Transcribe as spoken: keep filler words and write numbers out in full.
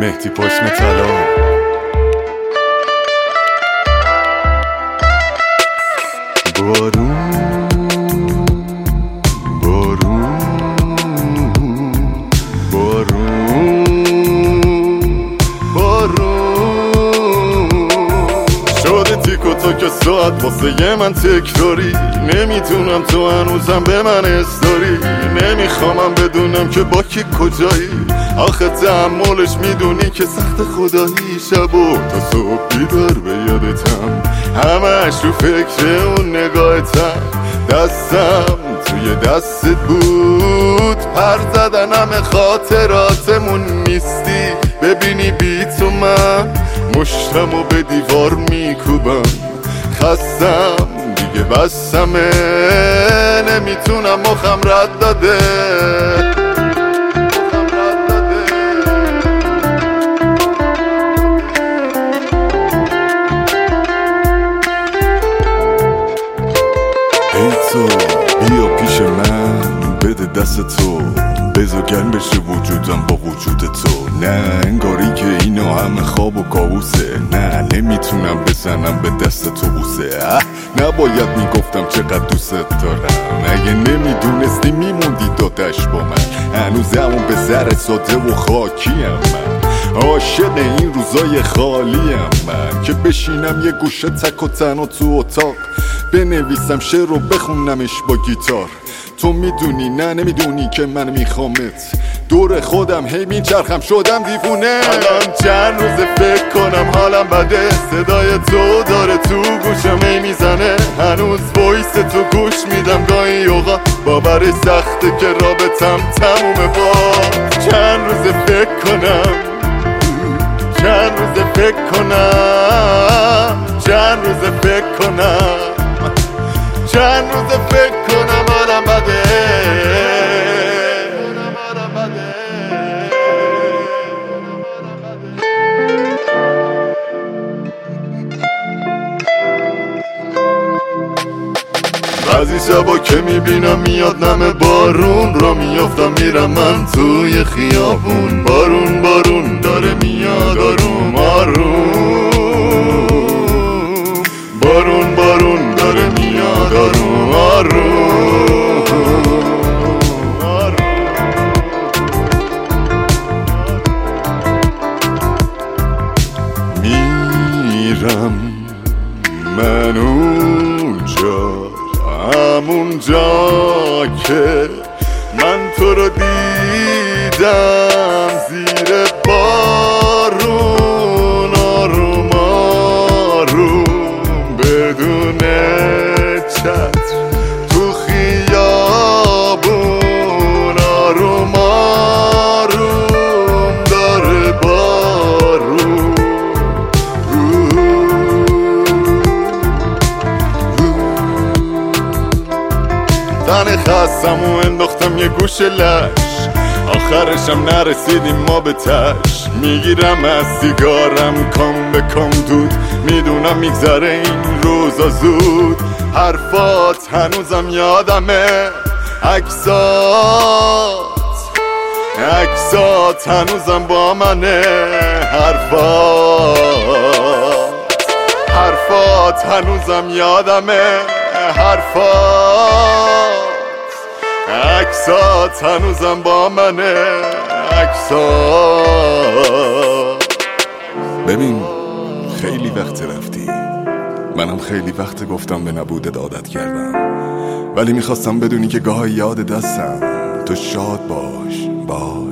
مهدی پشم طلا. بارون بارون بارون بارون شده تیک و تاک ساعت واسه یه من تکراری. نمیتونم تو هنوزم به من استاری. نمیخوامم بدونم که با کی کجایی. آخه تحملش میدونی که سخت خدایی. شب و تا صبح بیدار به یادتم، همش رو فکر اون نگاهتم. دستم توی دستت بود، پر زدن همه خاطراتمون نیستی. ببینی بی تو من مشتمو به دیوار میکوبم. خستم دیگه بسمه، نمیتونم مخم رد داده. ای تو بیا پیش من، بده دست تو، بذار گرم بشه وجودم با وجود تو. نه انگاری که اینو همه خواب و کابوسه. نه نمیتونم بزنم به دست تو بوسه. نباید میگفتم چقدر دوست دارم. اگه نمیدونستی میموندی دادش با من. هنوز همون به سر ساده و خاکیم من. عاشق این روزای خالیم من، که بشینم یه گوشه تک و تنها تو اتاق، بنویسم شعر رو بخونمش با گیتار. تو میدونی نه نمیدونی که من میخوامت. دور خودم هی میچرخم شدم دیوونه. الان چند روز فکر کنم حالم بده. صدای تو داره تو گوشم هی میزنه. هنوز وایس تو گوش میدم گاهی اوقات. باورش سخته که رابطم تمومه. با چند روز فکر کنم، چند روز فکر کنم، چند روز فکر کنم، چند روز فکر کنم حالم بده. بعضی شبا که میبینم میاد نم بارون، را میافتم میرم من توی خیابون. بارون بارون داره میاد آروم آروم. بارون بارون داره میاد آروم آروم آروم. میرم من اونجا، همونجا که من تو رو دیدم زیر بارون. آروم آروم بدون چتر تو خیابون. آروم آروم داره بارون. تن خستم و انداختم یه گوشه لش. آخرشم نرسیدیم ما به تش. میگیرم از سیگارم کام به کام دود. میدونم میگذره این روزا زود. حرفات هنوزم یادمه، عکسات عکسات هنوزم با منه. حرفات حرفات هنوزم یادمه. حرفات عکسات هنوزم با منه. عکسات. ببین خیلی وقت رفتی، منم خیلی وقت گفتم به نبودت عادت کردم. ولی میخواستم بدونی که گاهی یاد دستم. تو شاد باش باش.